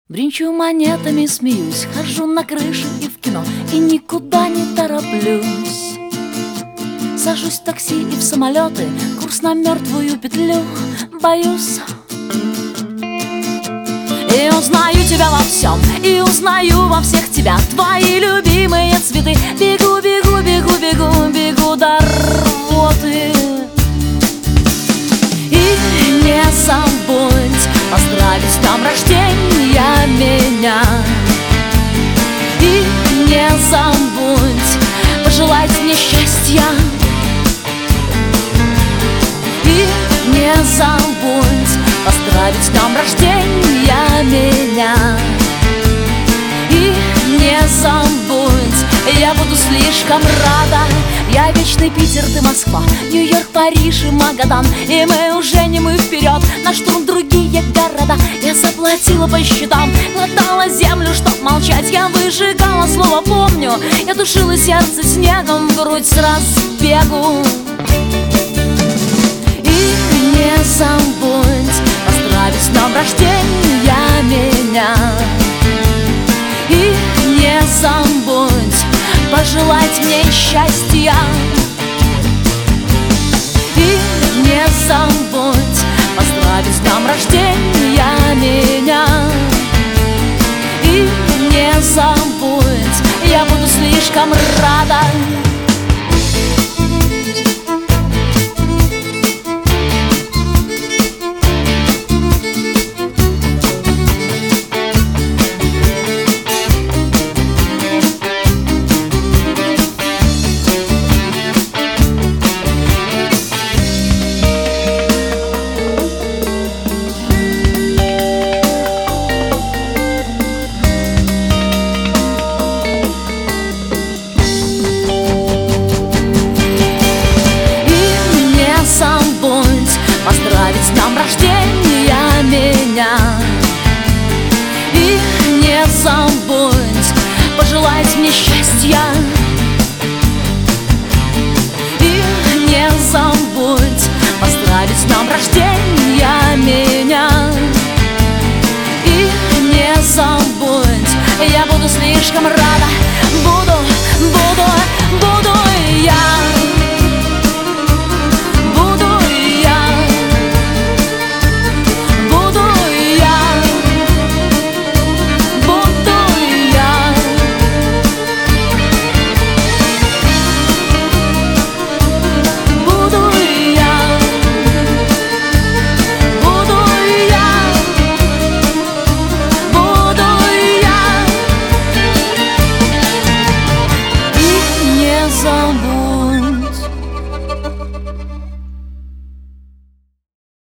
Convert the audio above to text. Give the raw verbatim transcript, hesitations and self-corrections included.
Бринчу монетами, смеюсь, хожу на крышу и в кино, и никуда не тороплюсь. Сажусь в такси и в самолеты, курс на мертвую петлю, боюсь. И узнаю тебя во всем, и узнаю во всех тебя, твои любимые цветы. Бегу, бегу, бегу, бегу, бегу до рвоты. И не забудь поздравить с днем рождения меня. И не забудь пожелать мне счастья. И не забудь поздравить с днем рождения меня. И не забудь, я буду слишком рада. Я вечный Питер, ты Москва, Нью-Йорк, Париж и Магадан. И мы уже не мы вперед, на штурм другие города. Я заплатила по счетам, глотала землю, чтоб молчать. Я выжигала слово «помню», я душила сердце снегом, в грудь с разбегу. И не забудь поздравить с днем рождения меня. И не забудь пожелать мне счастья. И не забудь поздравить с днем рождения меня. И не забудь, я буду слишком рада. Поздравить с днем рождения меня. И не забудь пожелать мне счастья. И не забудь поздравить с днем рождения меня.